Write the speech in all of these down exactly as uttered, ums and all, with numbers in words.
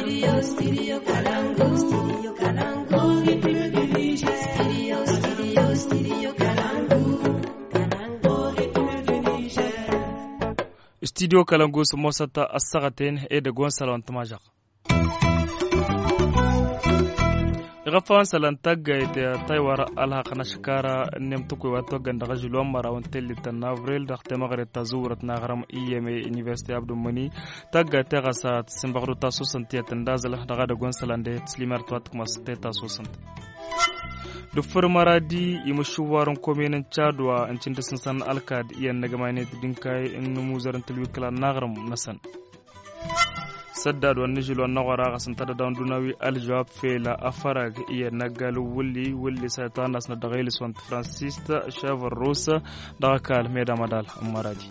Studio, studio Kalangu, studio Kalangu. Studio, studio, studio Kalangu, Kalangu. Studio Kalangu su mosata asagaten e de gon salon tamajak. Gafan salan tagga ite taywar alhaqna shikara nemtuku wato ganda gajulom marawon tellitan avril dakhte magre tazurat nagram iyeme university abdou mani tagga tegasa simbagru tasusant yatandazal daga de gon salande slimar twat maste tasusant du maradi imushuwaron komenen chadwa ancinta sansan alkad iyan nagamane dinkai in muzaran tilwikla nagram nasan saddad wa nijil wa nagara qasantada dandunawi aljawab fela afarag iya nagal wulli wulli saytanas na dagayli sont francista shavar rosa dagakal meda madal maradi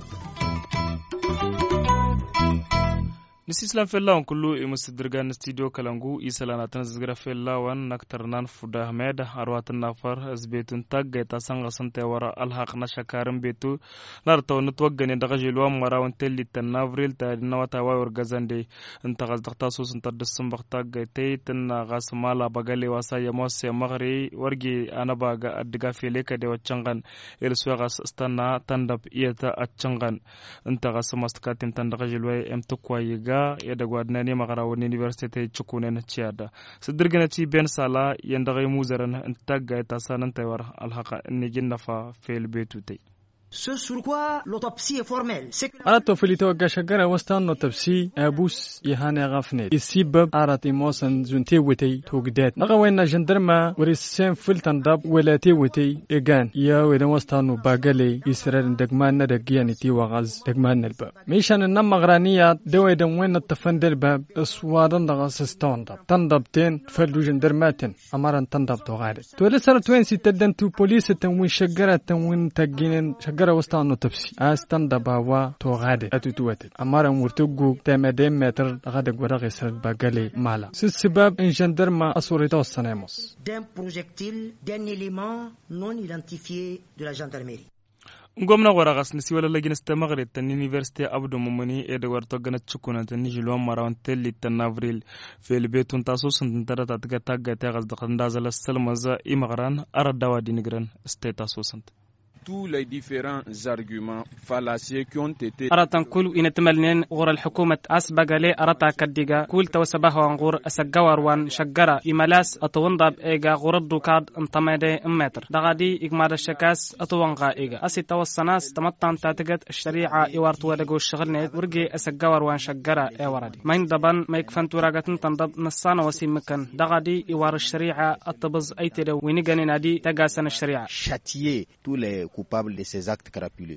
Nisislam fella kullu imusdirgan studio Kalangu isalana tanzgra fella wan naktarnan fuda ahmed arwatan nafar azbetun tagga ta sanga sante wara alhaq na shakaram betu narto nutwagane daga jilwa marawan telli tan avril ta nawata wa orgazande inta qasdaqta sus inta disambaq tagga tay tan qasmala bagale wasa yamos magri wargi anabaga adga fele ka de wacangan el suwas stana tandab iyata acangan inta qasmaskatin tan daga jilwa emtukwayiga yadda gwadnani magara wani university chukunen ciada sidirgana ci ben sala yanda gai muzaran tagga ta sanan taywar alhaqa nigin nafa fail betutay Ce sur quoi l'autopsie est formelle. أردت فليتو قشجرة وستان نوتبسي أبوس يهاني غفني السبب أردت موسن زنتي وتي توجدات نغوينا جندرما ورسين فلتن دب ولا تي وتي إجان يا وين وستانو باقلي يسرر دقمان ندقياني تي وغاز دقمان الباب ميشان النم غرانية دوي دم وين التفند الباب أسوادن دغاسستان دب تندب تين فلو جندرماتن أمارن تندب توغارد تولسر توين ستدن تو بوليس تنوين شجرة تنوين تجين شجرة وستانو تبسي أستن دباوا توغادي أتوتواتي أمارا مرتقو تامدين متر غادق ورغي سر باقالي مالا سبب إن جندرما أصوريتو السناموس d'un projectile d'un élément non identifié de la gendarmerie. ngomna waragas nisi wala lagin istamagre tan university abdu mumani e de warto gana chukuna tan nijilo marawon telli tan avril fel betun tasus tan tarata tga tagga tagas daqandazala salmaza imagran aradawa dinigran status sunt tous les différents arguments fallacieux qui ont été أرتن كل إن تملنين غور الحكومة أسبق لي أرتا كديجا كل توسبه وانغور أسجور وان شجرة إملاس أتوندب إيجا غور الدكاد انتمادي متر دغادي إجماد الشكاس أتوانغا إيجا أسي توسناس تمتن تاتجت الشريعة إوارت ودجو الشغل ورجي أسجور وان شجرة إيواردي ما يندبن ما يكفن تراجتن تندب نصانا وسيمكن دغادي إوار الشريعة أتبز أي تدو ونيجاني نادي تجاسن الشريعة châtier tous les coupables de ces actes crapuleux.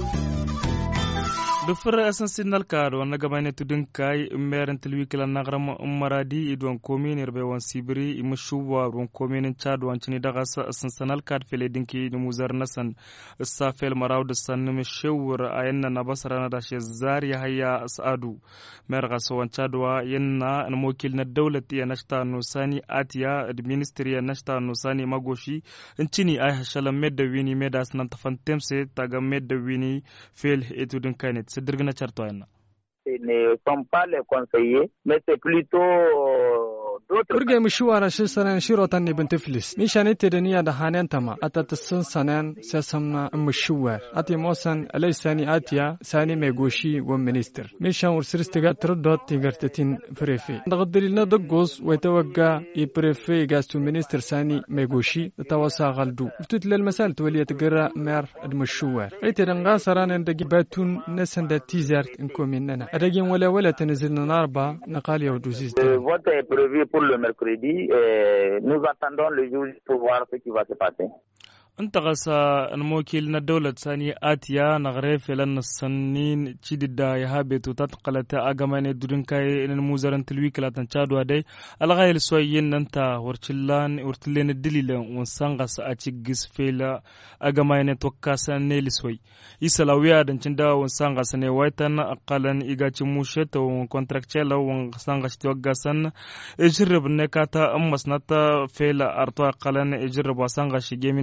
dufur asansinal kado nagamane tudun kai meren tilwikila nagram maradi idwan komini rbe wan sibri imushuwa ron komini chad wan chini daga asansanal kad fele dinki muzar nasan safel marawd san mishawr ayanna nabasrana da shezari haya asadu merga so wan chadwa yanna mokil na dawlati ya nashta nusani atiya ministry ya nashta nusani magoshi inchini ay hashalam medda wini meda asnan tafantemse taga medda wini fel etudun kainet Ce ne sont pas les conseillers, mais c'est plutôt urge mishwara shi sanan shiro tan ibn tiflis mishani tedaniya da hanan tama atatassan sanan sasamna mishwar ati mosan alaysani atiya sani megoshi wa minister mishan ursiristiga tردot tigartatin prefe daqdilna daqos waytawagga i prefe gastu minister sani megoshi tawasa galdu tutla almasal tawliyat qara mer المشوار ايترنغا سران دقي باتون نسند تيزارت انكم مننا ادقين ولا ولا تنزلنا ناربا نقال يودوزيز pour le mercredi et nous attendons le jour pour voir ce qui va se passer. انت غسا الموكل ندولة ثانية آتيا نغرف لنا السنين تشددا يهابت وتتقلت أجمعين الدرين كاي إن الموزارن تلويك لا تنشادوا هذي الغاية السويين أنت ورتلان ورتلين الدليل ونسانغس أتيجس فيلا أجمعين توكاسن نيلسوي يسلاويا دنشندا ونسانغس نيويتن أقلن إيجاتي موشت وكونتراكتشلا ونسانغس توكاسن إجرب نكاتا أمس نتا فيلا أرتوا أقلن إجرب وسانغس جي منستران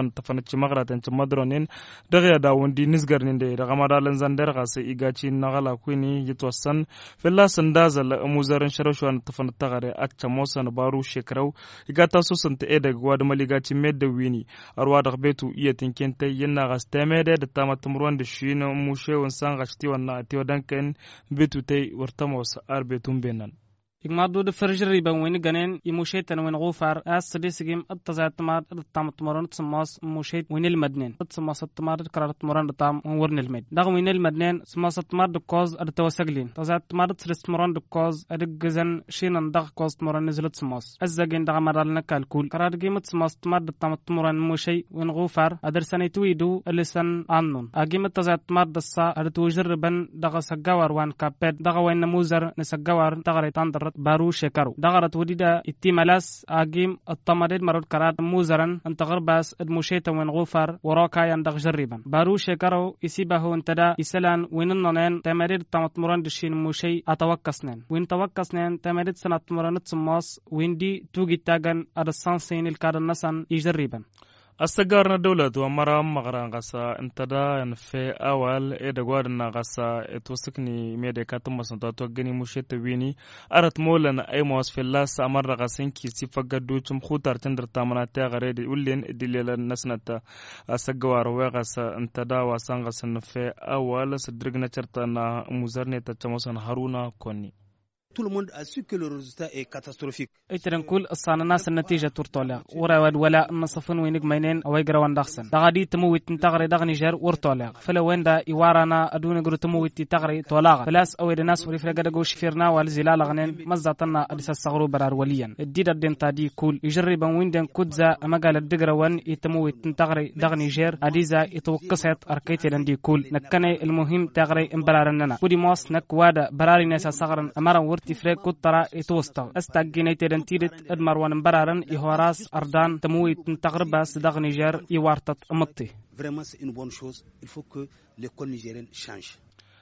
an tafanci magratan ci madronin daga da wandi nisgar ninde daga madalan zandar gasa igaci nagala kuni yitwasan filla sandazal muzarin sharashwan tafan tagare acca mosan baru shekrau igata so santa e daga wad maligaci medda wini arwa da betu iya tinkente yinna gastemede da tamatumruwan da shina mushe wansan gashti wanna atiwa danken betu tay wartamos arbetun benan igmaadu de farjri ban wini ganen imushaytan win gufar as disigim attazat mar tamt moran tsmas mushayt win al madnen tsmas atmar karat moran tam warn al med dag win al madnen tsmas atmar de koz ad tawasaglin tazat mar tsris moran de koz ad gazan shinan dag koz moran nizlat tsmas azagin dag mar al kalkul karat gimat tsmas atmar de tamt moran mushay win gufar adar sanaytu yidu lisan annun agimat tazat mar de sa ad tujrban dag sagawar wan kapet dag win muzar nasagawar tagarit andar بارو شكرو دغرت وديدا اتمالاس اجيم الطمرد مرود كرات موزرن انت غرباس ادمشيتا وين غوفر وراكا يندغ جربا بارو شكرو يسيبه انتدا يسلان وين النن تمرد تمتمرن دشين موشي اتوكسنن وين توكسنن تمرد سنه مرن تسماس وين دي توغي تاغن ادسانسين الكادن نسن يجربا استقرنا دولة ومرا مغران غسا انتدا في أول إذا قارنا غسا توسكني ميدا كاتم سنتا توغني مشيت ويني أرت مولانا أي موس في الله سامر غسين كي سيفا قدو تم خوتار تندر تامنا تاغري ولين دليل النسنة استقوار وغسا انتدا وسان غسن في أول سدرقنا چرتنا مزارني تتموسن هارونا كوني Tout le monde a su que le résultat est catastrophique. ايترن كل الصان الناس النتيجة تورتولا ورا ولا النصفن وينك مينين او يقرا وان دخسن دغدي تموت تغري دغني جر ورتولا فلا وين دا يوارنا ادون غرو تموت تغري تولا فلاس او الناس وري فرقه دغو شفيرنا والزلال غنين مزاتنا ادس الصغرو برار وليا الديد الدين تادي كل يجرب وين دن كدزا مقال الدغرا وان يتموت تغري دغني جر اديزا يتوقست اركيت دي كل نكني المهم تغري امبرارننا ودي موس نكوادا براري ناس صغرن امر تفرق كترا يتوسطا استاجينيت دنتيرت ادمروان برارن يهوراس اردان تمويت تغرب صدق نيجر يوارتت امطي Vraiment c'est une bonne chose, il faut que l'école nigérienne change.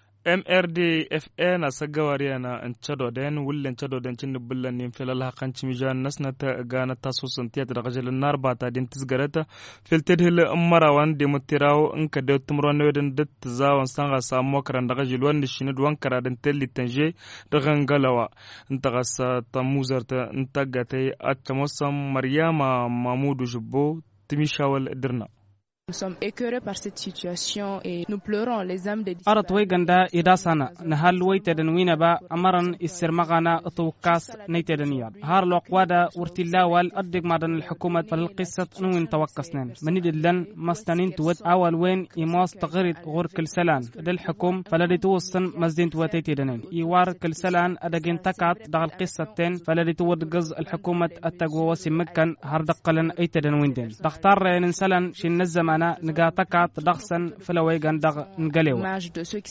M R D F A na sagawari na anchado den wullen chado den cin bullan nin filal hakan cimijan nasna ta gana tasusun tiyat da gajal narba ta din tisgarata filted hil marawan de mutirawo in ka de tumron weden det zawan sanga samo karan da gajal wan shine duwan karadan telli tanje da gangalawa inta gasa ta muzarta inta gatay atmosam maryama mamudu jubbo timishawal dirna. Nous sommes écœurés par cette situation et nous pleurons les âmes des disparus. أرت ويجندا إداسنا نهال ويتدن وينبا أمرن السرمغانا توكاس نيتدنيا هار لقوادا ورتلا والأدق مادن الحكومة فالقصة نوين توكسنن من دلن مستنين توت أول وين إماس تغرد غور كل سلان دل حكوم فلدي توصن مزدين توتيتدنن يوار كل سلان أدقين تكات دغ القصة تين فلدي تود جز الحكومة التجو وسمكن هار دقلن أيتدن ويندن تختار ننسلن شن الزمان نقاطكات دخسن فلويغان دغ نغليوا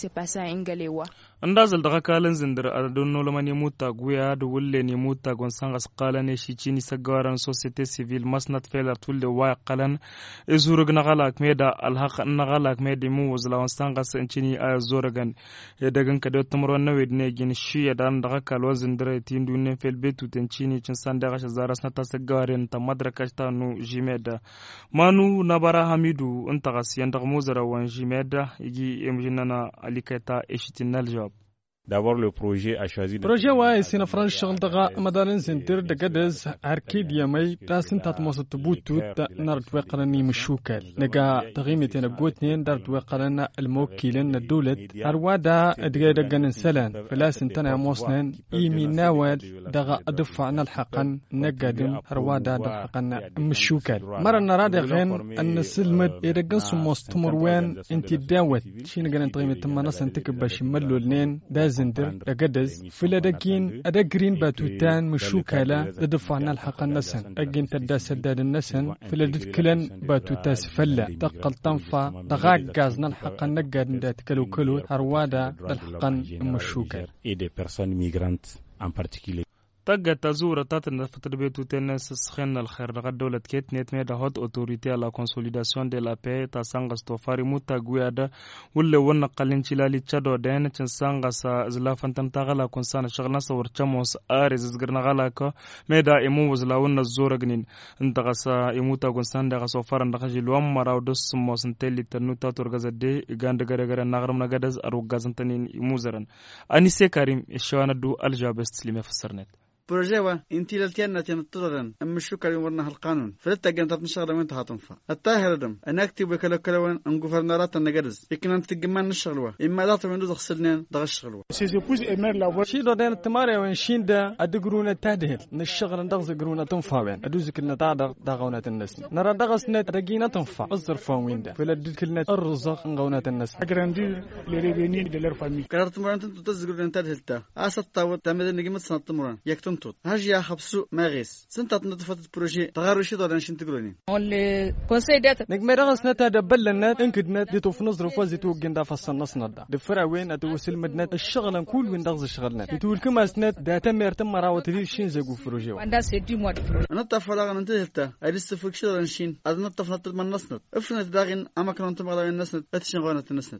andazal daga kalan zindir a don noloman yamuta guya da wulle ne muta gonsan asqala ne shi cini sagaran societe civil masnat felar tulle wa qalan izurug nagalak meda alhaq nagalak meda mu wazla wansan gas cini a zoragan e dagan ka da tumron na wedne gin shi ya dan daga kalwa zindir tindu ne felbetu tencini cin san daga zaras na tasagaran ta madraka ta nu jimeda manu nabara hamidu unta gasiyan daga muzara wan jimeda igi emjinana alikata eshitinal D'abord, le projet a choisi. Projet ouais, c'est une franche chance de madame Zintir de Gadez, Arcade Yamay, Tassin Tatmos de Boutut, Nardwekarani Mshukal. Nega, Tarimetin of Gutnian, Dardwekarana, Elmokilen, Dulet, Arwada, Edgada Ganan Salan, Felasin Tana Mosnan, Imi Nawad, Daga Adufan al Hakan, Negadim, Arwada, Hakan, Mshukal. Maran Radagan, and Silmed, Eregan Sumos Tumurwan, Inti Dawet, Shinagan Tarimetin Manas and Tikabashi Madlulnen, Daz. زندر أجدز فلادكين أدقرين باتوتان مشوكالا لدفعنا الحق النسن أجين تدا سداد النسن فلادت كلن باتوتاس فلا تقل تنفع دغاق جازنا الحق النجاد ندات كلو كلو هروادا الحق مشوكال et des personnes migrantes en particulier. تاجا تزور تاتنا فتربيتو تنس سخن الخير لغد دولة كيت نيت ميدا هوت اوتوريتي على كونسوليداسيون دي لا بي تا سانغاس توفاري موتا غويادا ولا ونا قالين تشلالي تشادو دين تشن سانغاس زلافن تنتغلا كونسان شغلنا صور تشموس اريز زغرنا غلاكا ميدا ايمو وزلا ونا زورغنين انتغاسا ايموتا كونسان دغا سوفار دغاجي لوم مراو دس موسن تيلي تنوتا تورغازدي غاند غرغر نغرم نغدز ارو غازنتنين ايموزرن انيسي كريم الشوانا دو الجابست سليمه فسرنت بروجيوا انتي لالتيانا تنطرن ام الشكر يمرنا القانون فلتا جنت نشغل وين تهاتنفا الطاهر دم انا اكتب وكلا كلوان ان غفرنارات النجرز لكن انت تجمان نشغلوا اما لا تمنو دخلنا دغشغلوا شي دو دين التماري وين شيندا ادغرونا تادهل نشغل ندغز غرونا تنفا وين ادوز كلنا تاع دغونا الناس نرى دغسنا رجينا تنفا الظرف وين ده فلا كلنا الرزق غونا الناس اجراندي لي ريفيني دي لير فامي قررت مرانت تزغرون تادهلتا اسطاو تمد نجمت سنت مران يكتم هاجي خبسو ماغيس سنتات نطفت بروجي تغارو شي دوران شنت تقولوني اللي كونساي دات نك ميرغس نتا دبلنا انكدنا دي توف نظر فوزي تو جندا فصلنا ندا دفرا وين اتوسل مدنات الشغل كل وين دغز شغلنا تقول كما سنت داتا ميرتم مراوت لي شين زغو بروجي وندا سي دي مود انا طفلا انت هلتا ادس فكش دوران شين ادنا طفنت من نسنت افنت داغين اما كنت مغلا نسنت اتشن غونه نسنت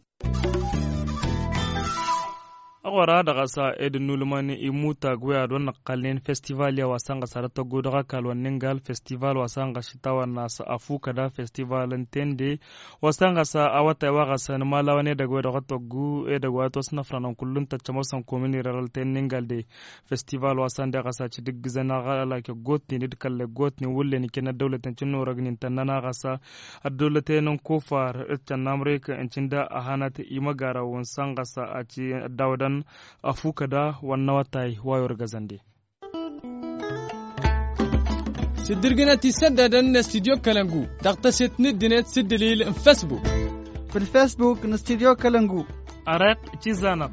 أغورا دغسا إد نولماني إموتا غويا دون قالين فestival يا واسانغ سارتا غودغا كالوان نينغال فestival واسانغ شتاوا ناس أفوكا دا festival انتندي واسانغ سا أواتا واغسا نمالاواني دغوي دغتو غو إد غويا توسنا فرانون كلون تچموسان كوميني رال تين نينغال دي festival واسان دغسا چدغ زنا غالا كي غوتني ندكال غوتني ولني كنا دولة تنچنو رغنين تنانا غسا الدولة تنون كوفار اتنامريك انچندا أهانات إيمغارا وانسانغ سا أچي داودان أفوكدا والنواتاي وايور غازاندي سدرجنا تسدد أن استديو كلانجو تقتصد ندنت سدليل فيسبوك في الفيسبوك نستديو كلانجو أرق تيزانا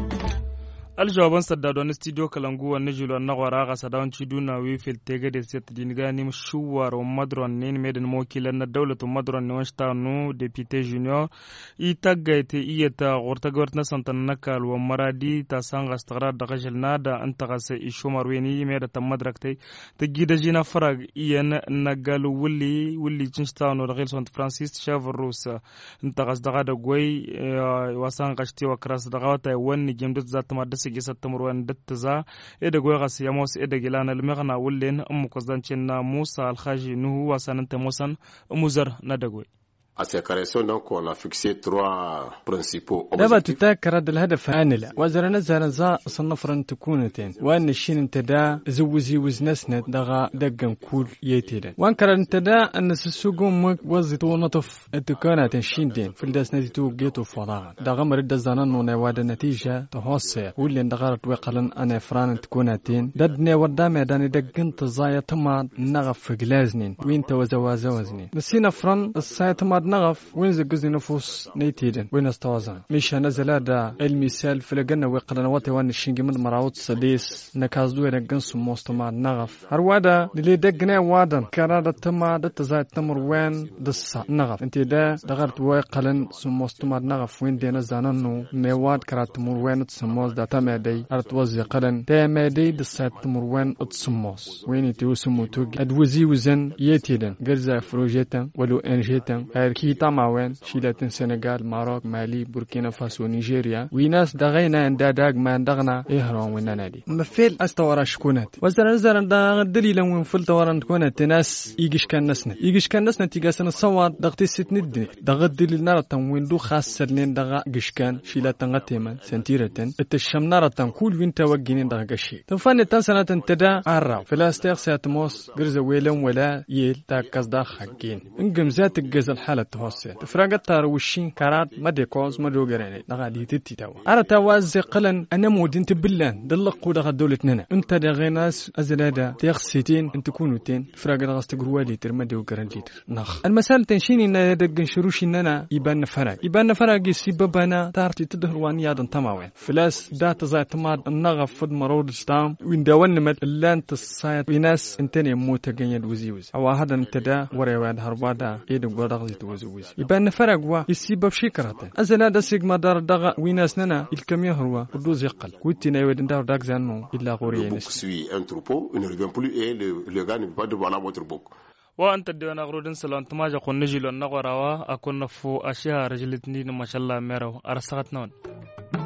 الجوابان سدادون استديو كلانجو ونجلو النغورا غسدان تشيدونا وي في التيغد سيت دينغاني مشوار ومدرون نين ميدن موكيلنا الدولة مدرون نوشتانو ديبيتي جونيور إيتاغايتي إيتا غورتاغورتنا سنتنكال ومرادي تاسانغ استغرار دغجل نادا انتغس إشومار ويني ميدا تمدركتي تجيدا جينا فراغ إيان نغالو ولي ولي تنشتانو رغيل سنت فرانسيس شاف الروسا انتغس دغادا غوي واسانغشتي وكراس دغاوتا وني جمدت ذات مادس جسد تمروان دتزا إذا جوغاس يموس إذا جلنا المغنى ولين أم قصدنا موسى الخاجي نهو وسننت موسى مزر ندقوي. À ces corrections, donc, on a fixé trois principaux objectifs. دابا تتاكد الهدف هانلا وزرنا زرزا صنفرن تكونتين وان الشين انتدا زوزي وزنسنا دغا دقن كول يتيدا وان كرا انتدا ان السوقون مك وزيتو نطف التكونات الشين دين في الداس نتيتو جيتو فضاغا دغا مرد الزنان ونواد نتيجة تهوصي واللي اندغارت وقلن انا فران تكوناتين ددني ودامي داني دقن تزايا تما نغف جلازنين وين توزوازوزنين نسينا فران السايا تما نغف وين زجزي نفوس نيتيدن وين استوازن مش نزل هذا المثال في الجنة وقلنا واتي وان الشينج من مراوت سديس نكازدو ينقص مستمع نغف هروادا اللي دقنا وادن كرادة تما دتزايد تمر وين دسا نغف انت دا دغرت وقلن سمستمع نغف وين دينا زاننو ميواد كرات تمر وين تسموز دا تمادي ارت وزي قلن تمادي دسا تمر وين تسموز وين تيوسمو توج ادوزي وزن يتيدن غرزا فروجيتا ولو انجيتا كي تماوين شيلات السنغال ماروك مالي بوركينا فاسو نيجيريا ويناس دغينا عند داغ ما دغنا اهرون وين نادي مثل استورا شكونات وزر زر دا دليل وين فلت ورن تكونت ناس يجيش كان نسنا يجيش كان نسنا تيغاسن الصواد دغتي ست ند دغ دليل نار تنوين دو خاص لين دغ جشكان شيلات تنغتيما سنتيرتن التشمنار تنكول وين توجين دغ غشي تفن تنسنه تنتدا عرا فلاستير ساتموس غرز ويلم ولا يل تاكاز دا حقين انقم ذات الجز الحاله توسع تفرقت تاروشين كارات مدي كوز مدو غراني دغا دي تتي تاوا ارا تواز قلن انا مودين تبلان دلقوا دغا دولتنا انت دغيناس ازلادا تيخسيتين انت كونوتين فرقت غاس تغروالي ترمدي وغرانجيت نخ المسال تنشيني ان دغن شروشي اننا يبان فرق يبان فرق سببنا تارتي تدهروان يادن تماوين فلاس دات زات ماد النغف فد مرود ستام وين داون مد لان تصايت بناس انتني موت غنيد وزيوز او هذا انتدا وريواد هربادا ايد غودغ وزوز يبان نفرق وا يسيب بشكرته أزلا دا سيجما دار دغا ويناسنا الكم يهروا ودوز يقل كوتي نايود دار داك زانو إلا غوري نس وأنت دينا غرودن سلان تماجا قن نجيل النغراوا أكون نفو أشياء رجلتني ما شاء الله ميرو أرسقت نون